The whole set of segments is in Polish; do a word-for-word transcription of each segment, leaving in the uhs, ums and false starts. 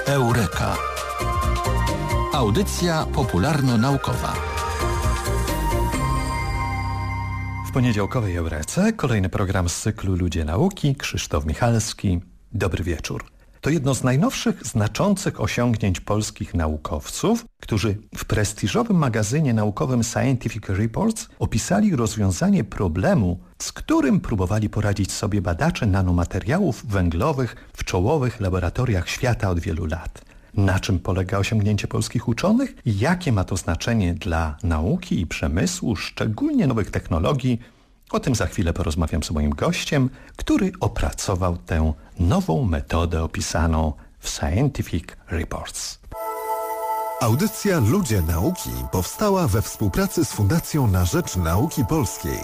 Eureka. Audycja popularno-naukowa. W poniedziałkowej Eurece kolejny program z cyklu Ludzie Nauki. Krzysztof Michalski. Dobry wieczór. To jedno z najnowszych, znaczących osiągnięć polskich naukowców, którzy w prestiżowym magazynie naukowym Scientific Reports opisali rozwiązanie problemu, z którym próbowali poradzić sobie badacze nanomateriałów węglowych w czołowych laboratoriach świata od wielu lat. Na czym polega osiągnięcie polskich uczonych i jakie ma to znaczenie dla nauki i przemysłu, szczególnie nowych technologii? O tym za chwilę porozmawiam z moim gościem, który opracował tę nową metodę opisaną w Scientific Reports. Audycja Ludzie Nauki powstała we współpracy z Fundacją na Rzecz Nauki Polskiej.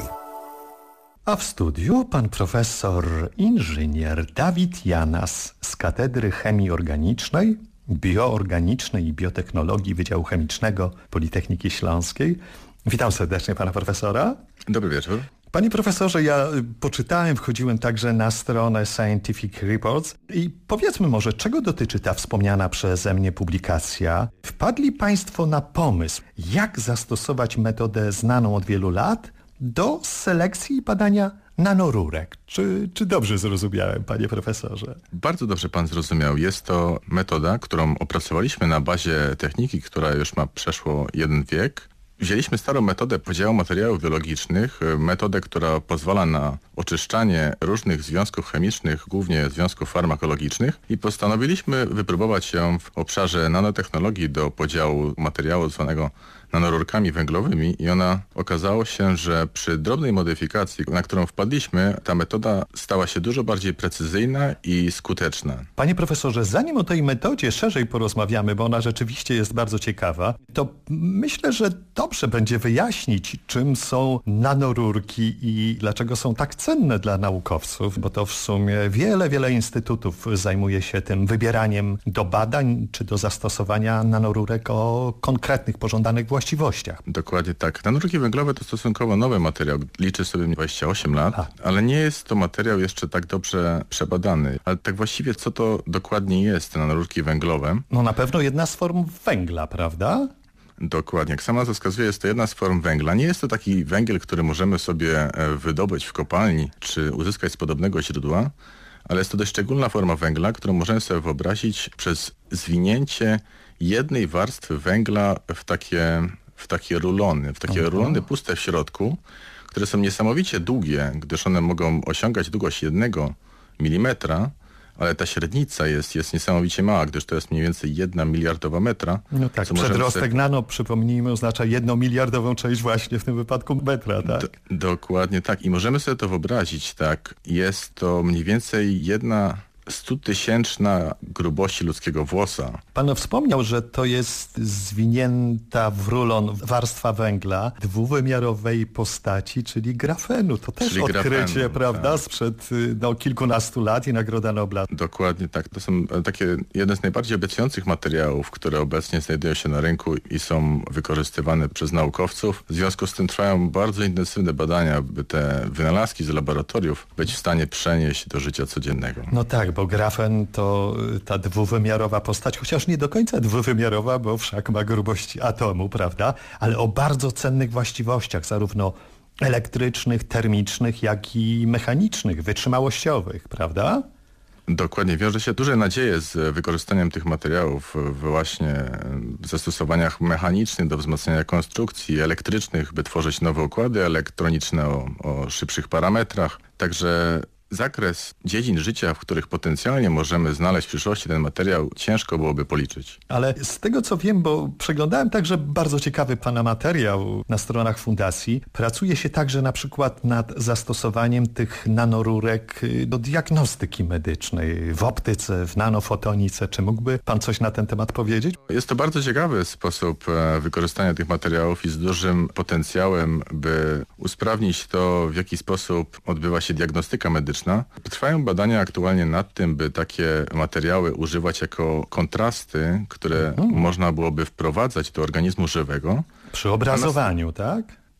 A w studiu pan profesor inżynier Dawid Janas z Katedry Chemii Organicznej, Bioorganicznej i Biotechnologii Wydziału Chemicznego Politechniki Śląskiej. Witam serdecznie pana profesora. Dobry wieczór. Panie profesorze, ja poczytałem, wchodziłem także na stronę Scientific Reports i powiedzmy może, czego dotyczy ta wspomniana przeze mnie publikacja. Wpadli państwo na pomysł, jak zastosować metodę znaną od wielu lat do selekcji i badania nanorurek. Czy, czy dobrze zrozumiałem, panie profesorze? Bardzo dobrze pan zrozumiał. Jest to metoda, którą opracowaliśmy na bazie techniki, która już ma przeszło jeden wiek. Wzięliśmy starą metodę podziału materiałów biologicznych, metodę, która pozwala na oczyszczanie różnych związków chemicznych, głównie związków farmakologicznych, i postanowiliśmy wypróbować ją w obszarze nanotechnologii do podziału materiału zwanego nanorurkami węglowymi i ona okazało się, że przy drobnej modyfikacji, na którą wpadliśmy, ta metoda stała się dużo bardziej precyzyjna i skuteczna. Panie profesorze, zanim o tej metodzie szerzej porozmawiamy, bo ona rzeczywiście jest bardzo ciekawa, to myślę, że dobrze będzie wyjaśnić, czym są nanorurki i dlaczego są tak cenne dla naukowców, bo to w sumie wiele, wiele instytutów zajmuje się tym wybieraniem do badań czy do zastosowania nanorurek o konkretnych, pożądanych właściwościach. właściwościach. Dokładnie tak. Nanorurki węglowe to stosunkowo nowy materiał. Liczy sobie dwadzieścia osiem lat, A. ale nie jest to materiał jeszcze tak dobrze przebadany. Ale tak właściwie co to dokładnie jest te nanorurki węglowe? No na pewno jedna z form węgla, prawda? Dokładnie. Jak sama nazwa wskazuje, jest to jedna z form węgla. Nie jest to taki węgiel, który możemy sobie wydobyć w kopalni czy uzyskać z podobnego źródła, ale jest to dość szczególna forma węgla, którą możemy sobie wyobrazić przez zwinięcie jednej warstwy węgla w takie, w takie rulony, w takie Aha. rulony puste w środku, które są niesamowicie długie, gdyż one mogą osiągać długość jednego milimetra, ale ta średnica jest, jest niesamowicie mała, gdyż to jest mniej więcej jedna miliardowa metra. No tak, przedrostek sobie... nano, przypomnijmy, oznacza jedną miliardową część właśnie w tym wypadku metra, tak? Do, dokładnie tak. I możemy sobie to wyobrazić, tak. Jest to mniej więcej jedna stutysięczna grubości ludzkiego włosa. Pan wspomniał, że to jest zwinięta w rulon warstwa węgla dwuwymiarowej postaci, czyli grafenu. To też czyli odkrycie, grafenu, prawda, tak. sprzed no, kilkunastu lat i Nagroda Nobla. Dokładnie tak. To są takie jedne z najbardziej obiecujących materiałów, które obecnie znajdują się na rynku i są wykorzystywane przez naukowców. W związku z tym trwają bardzo intensywne badania, by te wynalazki z laboratoriów być w stanie przenieść do życia codziennego. No tak, bo grafen to ta dwuwymiarowa postać, chociaż nie do końca dwuwymiarowa, bo wszak ma grubość atomu, prawda? Ale o bardzo cennych właściwościach, zarówno elektrycznych, termicznych, jak i mechanicznych, wytrzymałościowych, prawda? Dokładnie. Wiąże się duże nadzieje z wykorzystaniem tych materiałów właśnie w zastosowaniach mechanicznych do wzmacniania konstrukcji, elektrycznych, by tworzyć nowe układy elektroniczne o, o szybszych parametrach. Także zakres dziedzin życia, w których potencjalnie możemy znaleźć w przyszłości ten materiał, ciężko byłoby policzyć. Ale z tego co wiem, bo przeglądałem także bardzo ciekawy pana materiał na stronach fundacji, pracuje się także na przykład nad zastosowaniem tych nanorurek do diagnostyki medycznej, w optyce, w nanofotonice. Czy mógłby pan coś na ten temat powiedzieć? Jest to bardzo ciekawy sposób wykorzystania tych materiałów i z dużym potencjałem, by usprawnić to, w jaki sposób odbywa się diagnostyka medyczna. Trwają badania aktualnie nad tym, by takie materiały używać jako kontrasty, które mhm. można byłoby wprowadzać do organizmu żywego. Przy obrazowaniu, nas... tak?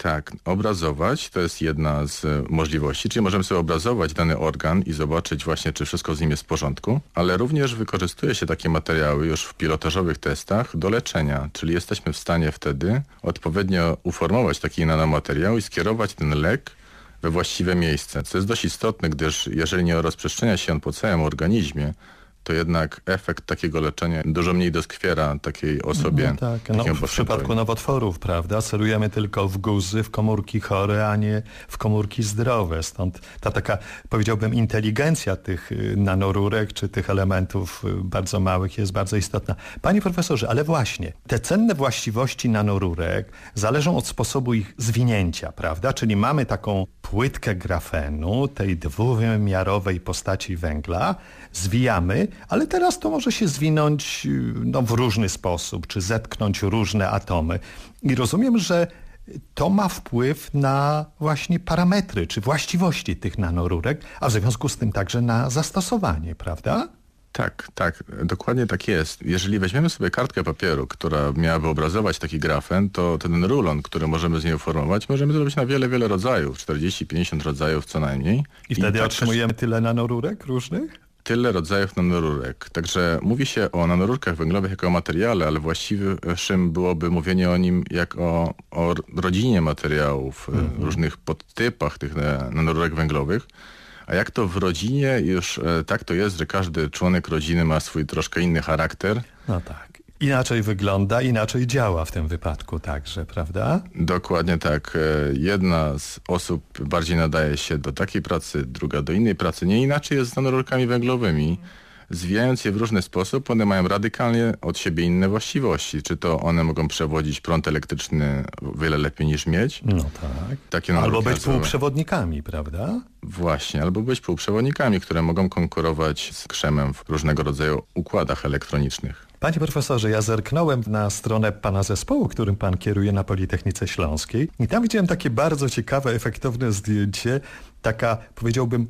Tak, obrazować to jest jedna z możliwości, czyli możemy sobie obrazować dany organ i zobaczyć właśnie, czy wszystko z nim jest w porządku, ale również wykorzystuje się takie materiały już w pilotażowych testach do leczenia, czyli jesteśmy w stanie wtedy odpowiednio uformować taki nanomateriał i skierować ten lek we właściwe miejsce, co jest dość istotne, gdyż jeżeli nie rozprzestrzenia się on po całym organizmie, to jednak efekt takiego leczenia dużo mniej doskwiera takiej osobie. No tak, no, w przypadku nowotworów, prawda, celujemy tylko w guzy, w komórki chore, a nie w komórki zdrowe. Stąd ta taka, powiedziałbym, inteligencja tych nanorurek, czy tych elementów bardzo małych jest bardzo istotna. Panie profesorze, ale właśnie, te cenne właściwości nanorurek zależą od sposobu ich zwinięcia, prawda? Czyli mamy taką płytkę grafenu, tej dwuwymiarowej postaci węgla, zwijamy, ale teraz to może się zwinąć no, w różny sposób, czy zetknąć różne atomy. I rozumiem, że to ma wpływ na właśnie parametry, czy właściwości tych nanorurek, a w związku z tym także na zastosowanie, prawda? Tak, tak, dokładnie tak jest. Jeżeli weźmiemy sobie kartkę papieru, która miałaby obrazować taki grafen, to ten rulon, który możemy z niej formować, możemy zrobić na wiele, wiele rodzajów, czterdzieści pięćdziesiąt rodzajów co najmniej. I wtedy I tak otrzymujemy tyle nanorurek różnych? Tyle rodzajów nanorurek. Także mówi się o nanorurkach węglowych jako o materiale, ale właściwszym byłoby mówienie o nim jak o, o rodzinie materiałów, mhm. różnych podtypach tych nanorurek węglowych. A jak to w rodzinie już e, tak to jest, że każdy członek rodziny ma swój troszkę inny charakter. No tak. Inaczej wygląda, inaczej działa w tym wypadku także, prawda? Dokładnie tak. Jedna z osób bardziej nadaje się do takiej pracy, druga do innej pracy. Nie inaczej jest z nanorurkami węglowymi. Zwijając je w różny sposób, one mają radykalnie od siebie inne właściwości. Czy to one mogą przewodzić prąd elektryczny wiele lepiej niż miedź. No tak. Takie albo być nazywa... półprzewodnikami, prawda? Właśnie, albo być półprzewodnikami, które mogą konkurować z krzemem w różnego rodzaju układach elektronicznych. Panie profesorze, ja zerknąłem na stronę pana zespołu, którym pan kieruje na Politechnice Śląskiej i tam widziałem takie bardzo ciekawe, efektowne zdjęcie, taka, powiedziałbym,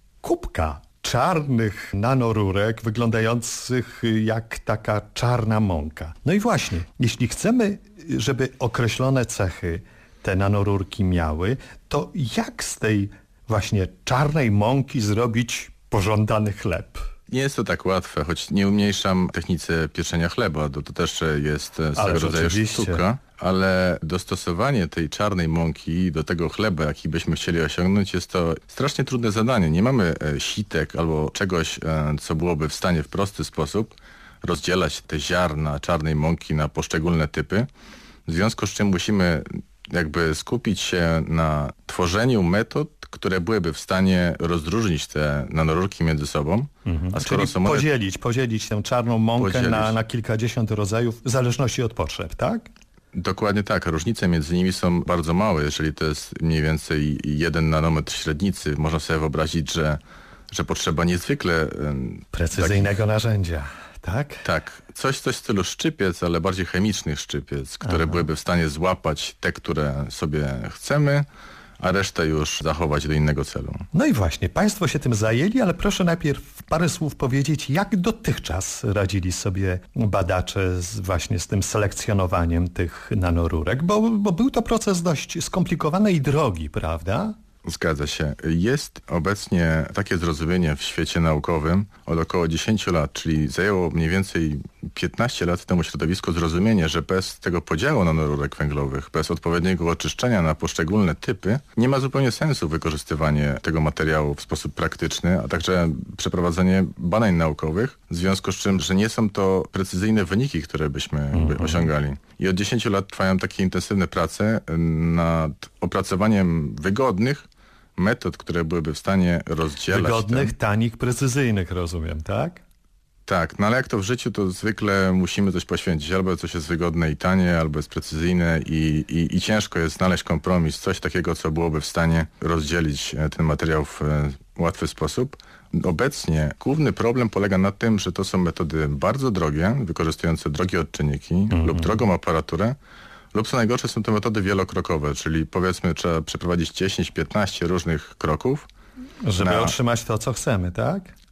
kubka czarnych nanorurek wyglądających jak taka czarna mąka. No i właśnie, jeśli chcemy, żeby określone cechy te nanorurki miały, to jak z tej właśnie czarnej mąki zrobić pożądany chleb? Nie jest to tak łatwe, choć nie umniejszam technice pieczenia chleba, to, to też jest swego Ależ rodzaju oczywiście. sztuka, ale dostosowanie tej czarnej mąki do tego chleba, jaki byśmy chcieli osiągnąć, jest to strasznie trudne zadanie. Nie mamy sitek albo czegoś, co byłoby w stanie w prosty sposób rozdzielać te ziarna czarnej mąki na poszczególne typy, w związku z czym musimy jakby skupić się na tworzeniu metod, które byłyby w stanie rozróżnić te nanorurki między sobą. Mhm. A skoro Czyli są one... podzielić, podzielić tę czarną mąkę na, na kilkadziesiąt rodzajów w zależności od potrzeb, tak? Dokładnie tak. Różnice między nimi są bardzo małe. Jeżeli to jest mniej więcej jeden nanometr średnicy, można sobie wyobrazić, że, że potrzeba niezwykle... Precyzyjnego takich... narzędzia. Tak? Tak. Coś, coś w stylu szczypiec, ale bardziej chemicznych szczypiec, które Aha. byłyby w stanie złapać te, które sobie chcemy, a resztę już zachować do innego celu. No i właśnie, państwo się tym zajęli, ale proszę najpierw parę słów powiedzieć, jak dotychczas radzili sobie badacze z, właśnie z tym selekcjonowaniem tych nanorurek, bo, bo był to proces dość skomplikowany i drogi, prawda? Zgadza się. Jest obecnie takie zrozumienie w świecie naukowym od około dziesięć lat, czyli zajęło mniej więcej piętnaście lat temu środowisko zrozumienie, że bez tego podziału nanorurek węglowych, bez odpowiedniego oczyszczenia na poszczególne typy, nie ma zupełnie sensu wykorzystywanie tego materiału w sposób praktyczny, a także przeprowadzenie badań naukowych, w związku z czym, że nie są to precyzyjne wyniki, które byśmy mm-hmm. osiągali. I od dziesięciu lat trwają takie intensywne prace nad opracowaniem wygodnych metod, które byłyby w stanie rozdzielać... Wygodnych, ten... tanich, precyzyjnych, rozumiem, tak? Tak, no ale jak to w życiu, to zwykle musimy coś poświęcić. Albo coś jest wygodne i tanie, albo jest precyzyjne i, i, i ciężko jest znaleźć kompromis, coś takiego, co byłoby w stanie rozdzielić ten materiał w łatwy sposób. Obecnie główny problem polega na tym, że to są metody bardzo drogie, wykorzystujące drogie odczynniki mm-hmm. lub drogą aparaturę, lub co najgorsze są to metody wielokrokowe, czyli powiedzmy trzeba przeprowadzić dziesięć piętnaście różnych kroków. Żeby na... otrzymać to, co chcemy, tak?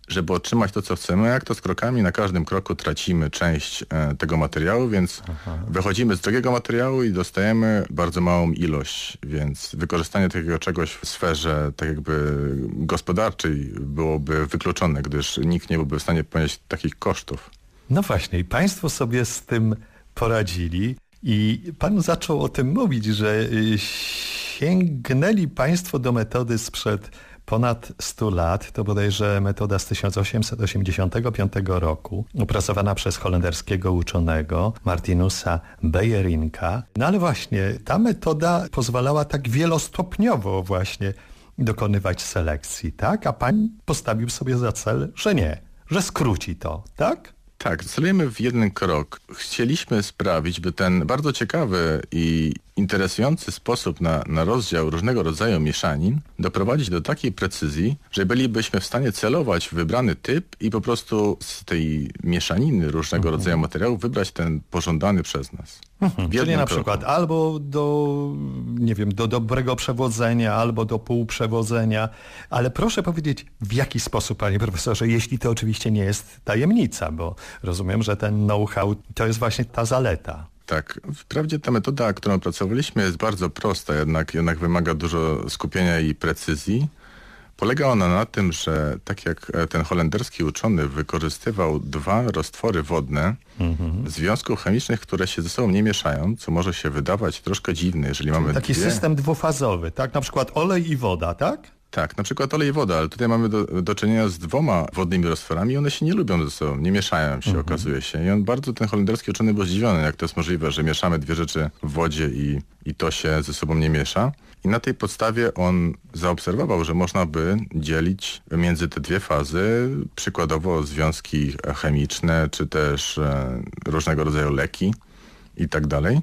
żeby otrzymać to, co chcemy, jak to z krokami, na każdym kroku tracimy część e, tego materiału, więc Aha. wychodzimy z drogiego materiału i dostajemy bardzo małą ilość, więc wykorzystanie takiego czegoś w sferze tak jakby gospodarczej byłoby wykluczone, gdyż nikt nie byłby w stanie ponieść takich kosztów. No właśnie, i państwo sobie z tym poradzili i pan zaczął o tym mówić, że sięgnęli państwo do metody sprzed ponad stu lat, to bodajże metoda z tysiąc osiemset osiemdziesiątego piątego roku, opracowana przez holenderskiego uczonego Martinusa Beyerinka. No ale właśnie, ta metoda pozwalała tak wielostopniowo właśnie dokonywać selekcji, tak? A pan postawił sobie za cel, że nie, że skróci to, tak? Tak, celujemy w jeden krok. Chcieliśmy sprawić, by ten bardzo ciekawy i interesujący sposób na, na rozdział różnego rodzaju mieszanin doprowadzić do takiej precyzji, że bylibyśmy w stanie celować w wybrany typ i po prostu z tej mieszaniny różnego mhm. rodzaju materiałów wybrać ten pożądany przez nas. Mhm. Czyli na kroku. Przykład albo do, nie wiem, do dobrego przewodzenia, albo do półprzewodzenia, ale proszę powiedzieć, w jaki sposób, panie profesorze, jeśli to oczywiście nie jest tajemnica, bo rozumiem, że ten know-how to jest właśnie ta zaleta. Tak, wprawdzie ta metoda, którą opracowaliśmy, jest bardzo prosta, jednak, jednak wymaga dużo skupienia i precyzji. Polega ona na tym, że tak jak ten holenderski uczony wykorzystywał dwa roztwory wodne mhm. związków chemicznych, które się ze sobą nie mieszają, co może się wydawać troszkę dziwne, jeżeli Czyli mamy taki dwie... system dwufazowy, tak? Na przykład olej i woda, tak? Tak, na przykład olej i woda, ale tutaj mamy do, do czynienia z dwoma wodnymi roztworami i one się nie lubią ze sobą, nie mieszają się, mhm. okazuje się. I on bardzo, ten holenderski uczony był zdziwiony, jak to jest możliwe, że mieszamy dwie rzeczy w wodzie i, i to się ze sobą nie miesza. I na tej podstawie on zaobserwował, że można by dzielić między te dwie fazy, przykładowo związki chemiczne, czy też e, różnego rodzaju leki i tak dalej.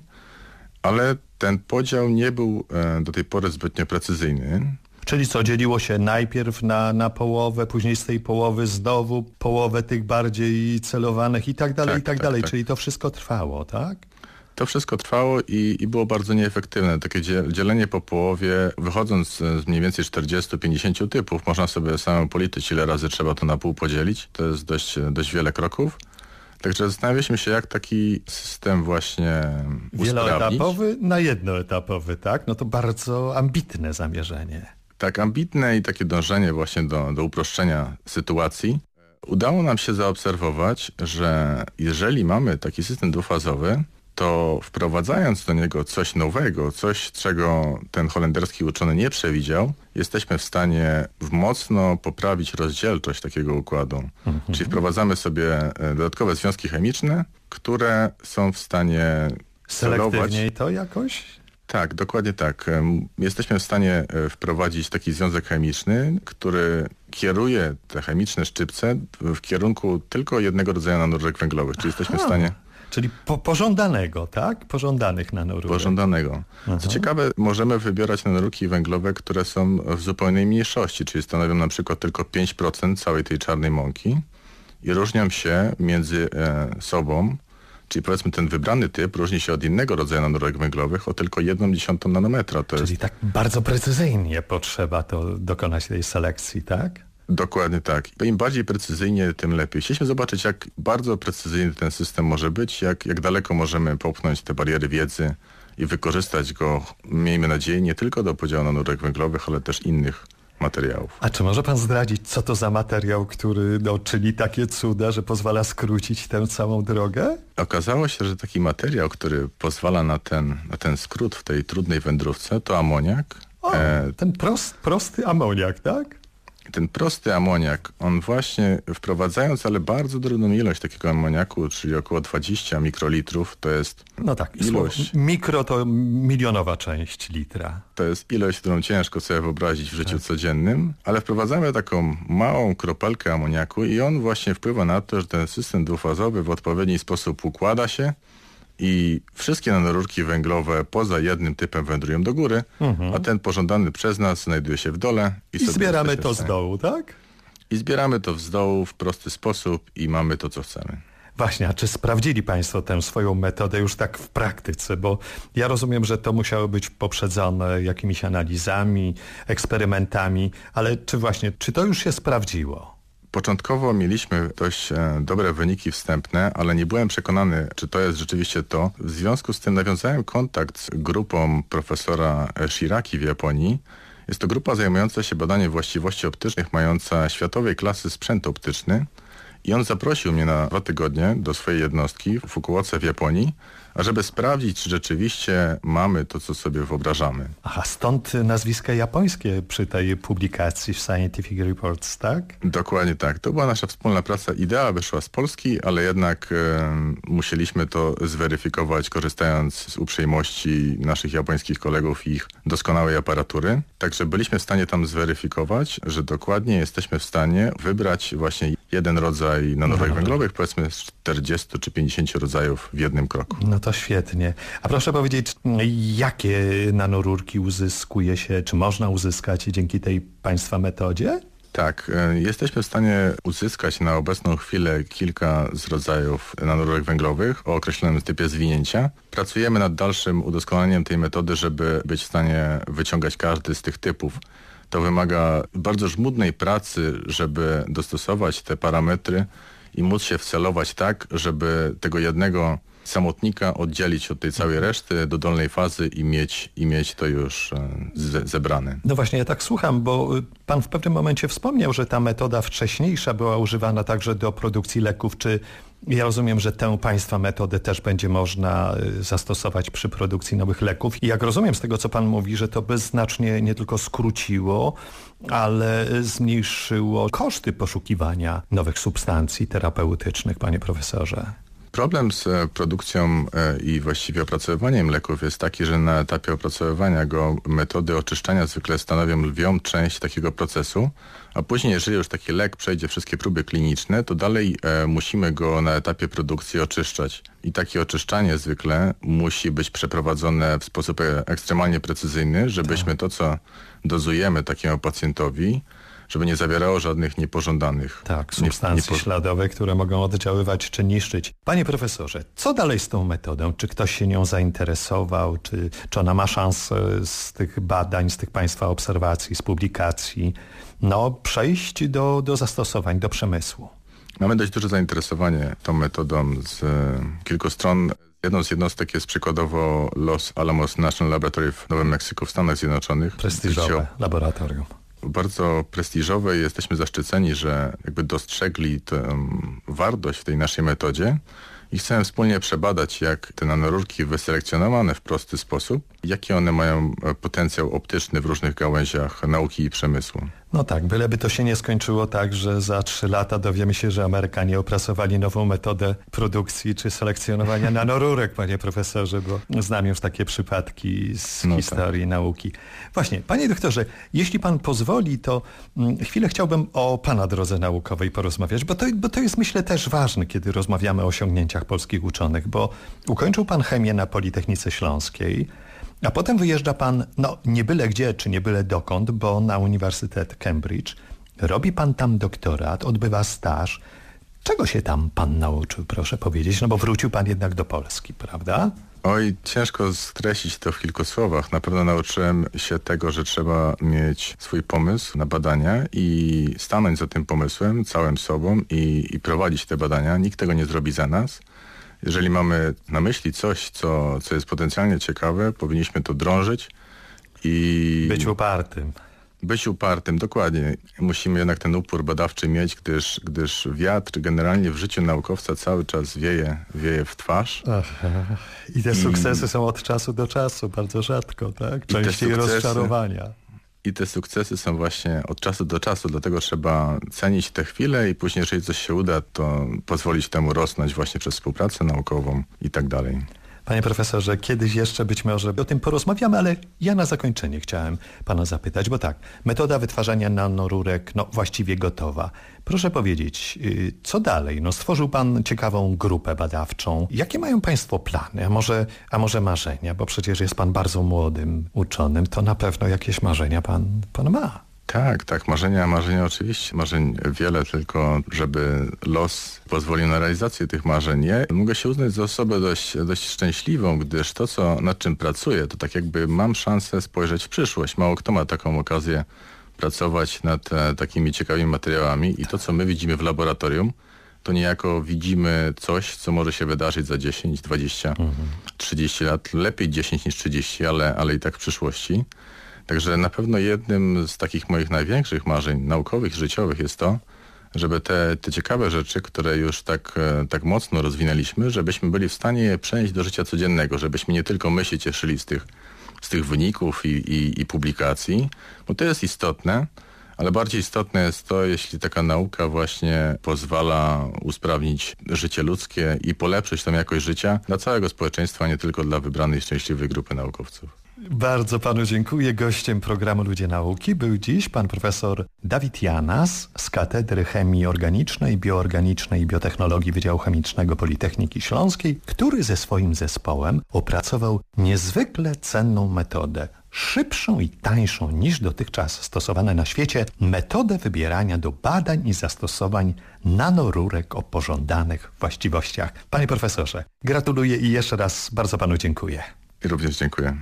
Ale ten podział nie był e, do tej pory zbytnio precyzyjny. Czyli co, dzieliło się najpierw na, na połowę, później z tej połowy znowu połowę tych bardziej celowanych i tak dalej, tak, i tak, tak dalej. Tak. Czyli to wszystko trwało, tak? To wszystko trwało i, i było bardzo nieefektywne. Takie dzielenie po połowie, wychodząc z mniej więcej czterdziestu do pięćdziesięciu typów, można sobie samemu policzyć, ile razy trzeba to na pół podzielić. To jest dość, dość wiele kroków. Także zastanawialiśmy się, jak taki system właśnie usprawnić. Wieloetapowy na jednoetapowy, tak? No to bardzo ambitne zamierzenie. Tak, ambitne i takie dążenie właśnie do, do uproszczenia sytuacji. Udało nam się zaobserwować, że jeżeli mamy taki system dwufazowy, to wprowadzając do niego coś nowego, coś, czego ten holenderski uczony nie przewidział, jesteśmy w stanie mocno poprawić rozdzielczość takiego układu. Mhm. Czyli wprowadzamy sobie dodatkowe związki chemiczne, które są w stanie selektywniej to jakoś? Tak, dokładnie tak. Jesteśmy w stanie wprowadzić taki związek chemiczny, który kieruje te chemiczne szczypce w kierunku tylko jednego rodzaju nanorurek węglowych. Czyli jesteśmy Aha. w stanie... Czyli po, pożądanego, tak? Pożądanych nanorurek. Pożądanego. Aha. Co ciekawe, możemy wybierać nanorurki węglowe, które są w zupełnej mniejszości, czyli stanowią na przykład tylko pięć procent całej tej czarnej mąki i różnią się między e, sobą, czyli powiedzmy ten wybrany typ różni się od innego rodzaju nanorurek węglowych o tylko jedną dziesiątą nanometra. To czyli jest... tak bardzo precyzyjnie potrzeba to dokonać tej selekcji, tak? Dokładnie tak. Im bardziej precyzyjnie, tym lepiej. Chcieliśmy zobaczyć, jak bardzo precyzyjny ten system może być, jak, jak daleko możemy popchnąć te bariery wiedzy i wykorzystać go, miejmy nadzieję, nie tylko do podziału nanorurek węglowych, ale też innych materiałów. A czy może pan zdradzić, co to za materiał, który no, czyni takie cuda, że pozwala skrócić tę całą drogę? Okazało się, że taki materiał, który pozwala na ten, na ten skrót w tej trudnej wędrówce, to amoniak. O, e... ten prost, prosty amoniak, tak? Ten prosty amoniak, on właśnie wprowadzając, ale bardzo drobną ilość takiego amoniaku, czyli około dwadzieścia mikrolitrów, to jest no tak, ilość... Mikro to milionowa część litra. To jest ilość, którą ciężko sobie wyobrazić w życiu tak. codziennym, ale wprowadzamy taką małą kropelkę amoniaku i on właśnie wpływa na to, że ten system dwufazowy w odpowiedni sposób układa się i wszystkie nanorurki węglowe poza jednym typem wędrują do góry, mhm. a ten pożądany przez nas znajduje się w dole. I, I sobie zbieramy to z dołu, tak? I zbieramy to z dołu w prosty sposób i mamy to, co chcemy. Właśnie, a czy sprawdzili państwo tę swoją metodę już tak w praktyce? Bo ja rozumiem, że to musiało być poprzedzone jakimiś analizami, eksperymentami, ale czy właśnie, czy to już się sprawdziło? Początkowo mieliśmy dość dobre wyniki wstępne, ale nie byłem przekonany, czy to jest rzeczywiście to. W związku z tym nawiązałem kontakt z grupą profesora Shiraki w Japonii. Jest to grupa zajmująca się badaniem właściwości optycznych, mająca światowej klasy sprzęt optyczny. I on zaprosił mnie na dwa tygodnie do swojej jednostki w Fukuoce w Japonii, ażeby sprawdzić, czy rzeczywiście mamy to, co sobie wyobrażamy. Aha, stąd nazwiska japońskie przy tej publikacji w Scientific Reports, tak? Dokładnie tak. To była nasza wspólna praca. Idea wyszła z Polski, ale jednak e, musieliśmy to zweryfikować, korzystając z uprzejmości naszych japońskich kolegów i ich doskonałej aparatury. Także byliśmy w stanie tam zweryfikować, że dokładnie jesteśmy w stanie wybrać właśnie jeden rodzaj nanorurek no, węglowych, powiedzmy z czterdziestu czy pięćdziesięciu rodzajów w jednym kroku. No to świetnie. A proszę powiedzieć, jakie nanorurki uzyskuje się, czy można uzyskać dzięki tej Państwa metodzie? Tak, jesteśmy w stanie uzyskać na obecną chwilę kilka z rodzajów nanorurek węglowych o określonym typie zwinięcia. Pracujemy nad dalszym udoskonaleniem tej metody, żeby być w stanie wyciągać każdy z tych typów. To wymaga bardzo żmudnej pracy, żeby dostosować te parametry i móc się wcelować tak, żeby tego jednego samotnika oddzielić od tej całej reszty do dolnej fazy i mieć, i mieć to już ze, zebrane. No właśnie, ja tak słucham, bo pan w pewnym momencie wspomniał, że ta metoda wcześniejsza była używana także do produkcji leków. Czy ja rozumiem, że tę Państwa metodę też będzie można zastosować przy produkcji nowych leków? I jak rozumiem z tego, co pan mówi, że to znacznie nie tylko skróciło, ale zmniejszyło koszty poszukiwania nowych substancji terapeutycznych, panie profesorze. Problem z produkcją i właściwie opracowywaniem leków jest taki, że na etapie opracowywania go metody oczyszczania zwykle stanowią lwią część takiego procesu, a później, jeżeli już taki lek przejdzie wszystkie próby kliniczne, to dalej e, musimy go na etapie produkcji oczyszczać. I takie oczyszczanie zwykle musi być przeprowadzone w sposób ekstremalnie precyzyjny, żebyśmy tak. to, co dozujemy takiemu pacjentowi, żeby nie zawierało żadnych niepożądanych. Tak, substancji niepo... śladowe, które mogą oddziaływać czy niszczyć. Panie profesorze, co dalej z tą metodą? Czy ktoś się nią zainteresował? Czy, czy ona ma szansę z tych badań, z tych Państwa obserwacji, z publikacji, no przejść do, do zastosowań, do przemysłu? Mamy dość duże zainteresowanie tą metodą z kilku stron. Jedną z jednostek jest przykładowo Los Alamos National Laboratory w Nowym Meksyku w Stanach Zjednoczonych. Prestiżowe laboratorium. Bardzo prestiżowe i jesteśmy zaszczyceni, że jakby dostrzegli tę wartość w tej naszej metodzie i chcemy wspólnie przebadać, jak te nanorurki wyselekcjonowane w prosty sposób, jakie one mają potencjał optyczny w różnych gałęziach nauki i przemysłu. No tak, byleby to się nie skończyło tak, że za trzy lata dowiemy się, że Amerykanie opracowali nową metodę produkcji czy selekcjonowania nanorurek, panie profesorze, bo znam już takie przypadki z no historii tak. nauki. Właśnie, panie doktorze, jeśli pan pozwoli, to chwilę chciałbym o pana drodze naukowej porozmawiać, bo to, bo to jest myślę też ważne, kiedy rozmawiamy o osiągnięciach polskich uczonych, bo ukończył pan chemię na Politechnice Śląskiej, a potem wyjeżdża pan, no nie byle gdzie, czy nie byle dokąd, bo na Uniwersytet Cambridge. Robi pan tam doktorat, odbywa staż. Czego się tam pan nauczył, proszę powiedzieć? No bo wrócił pan jednak do Polski, prawda? Oj, ciężko streścić to w kilku słowach. Na pewno nauczyłem się tego, że trzeba mieć swój pomysł na badania i stanąć za tym pomysłem całym sobą i, i prowadzić te badania. Nikt tego nie zrobi za nas. Jeżeli mamy na myśli coś, co, co jest potencjalnie ciekawe, powinniśmy to drążyć i... Być upartym. Być upartym, dokładnie. Musimy jednak ten upór badawczy mieć, gdyż, gdyż wiatr generalnie w życiu naukowca cały czas wieje, wieje w twarz. Aha. I te sukcesy I... są od czasu do czasu, bardzo rzadko, tak? Częściej sukcesy... rozczarowania. I te sukcesy są właśnie od czasu do czasu, dlatego trzeba cenić te chwile i później, jeżeli coś się uda, to pozwolić temu rosnąć właśnie przez współpracę naukową i tak dalej. Panie profesorze, kiedyś jeszcze być może o tym porozmawiamy, ale ja na zakończenie chciałem pana zapytać, bo tak, metoda wytwarzania nanorurek, no właściwie gotowa. Proszę powiedzieć, co dalej? No stworzył pan ciekawą grupę badawczą. Jakie mają państwo plany, a może, a może marzenia? Bo przecież jest pan bardzo młodym uczonym, to na pewno jakieś marzenia pan, pan ma. Tak, tak, marzenia, marzenia oczywiście, marzeń wiele, tylko żeby los pozwolił na realizację tych marzeń. Ja mogę się uznać za osobę dość, dość szczęśliwą, gdyż to, co, nad czym pracuję, to tak jakby mam szansę spojrzeć w przyszłość. Mało kto ma taką okazję pracować nad e, takimi ciekawymi materiałami i to, co my widzimy w laboratorium, to niejako widzimy coś, co może się wydarzyć za dziesięć, dwadzieścia, mhm. trzydzieści lat. Lepiej dziesięć niż trzydzieści, ale, ale i tak w przyszłości. Także na pewno jednym z takich moich największych marzeń naukowych i życiowych jest to, żeby te, te ciekawe rzeczy, które już tak, tak mocno rozwinęliśmy, żebyśmy byli w stanie je przenieść do życia codziennego, żebyśmy nie tylko my się cieszyli z tych, z tych wyników i, i, i publikacji, bo to jest istotne, ale bardziej istotne jest to, jeśli taka nauka właśnie pozwala usprawnić życie ludzkie i polepszyć tą jakość życia dla całego społeczeństwa, a nie tylko dla wybranej szczęśliwej grupy naukowców. Bardzo panu dziękuję. Gościem programu Ludzie Nauki był dziś pan profesor Dawid Janas z Katedry Chemii Organicznej, Bioorganicznej i Biotechnologii Wydziału Chemicznego Politechniki Śląskiej, który ze swoim zespołem opracował niezwykle cenną metodę, szybszą i tańszą niż dotychczas stosowane na świecie, metodę wybierania do badań i zastosowań nanorurek o pożądanych właściwościach. Panie profesorze, gratuluję i jeszcze raz bardzo panu dziękuję. I również dziękuję.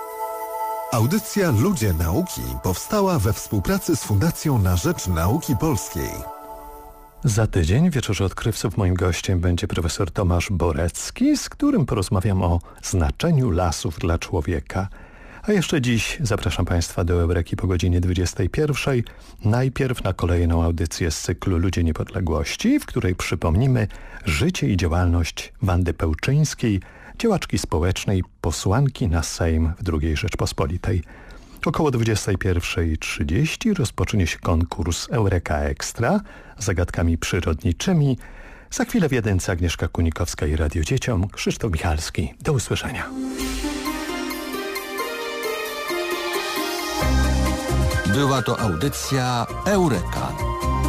Audycja Ludzie Nauki powstała we współpracy z Fundacją na Rzecz Nauki Polskiej. Za tydzień w Wieczorze Odkrywców moim gościem będzie profesor Tomasz Borecki, z którym porozmawiam o znaczeniu lasów dla człowieka. A jeszcze dziś zapraszam Państwa do Eureki po godzinie dwudziestej pierwszej. Najpierw na kolejną audycję z cyklu Ludzie Niepodległości, w której przypomnimy życie i działalność Wandy Pełczyńskiej, działaczki społecznej, posłanki na Sejm w drugiej Rzeczpospolitej. Około dwudziestej pierwszej trzydzieści rozpocznie się konkurs Eureka Extra z zagadkami przyrodniczymi. Za chwilę w jedynce Agnieszka Kunikowska i Radio Dzieciom, Krzysztof Michalski. Do usłyszenia. Była to audycja Eureka.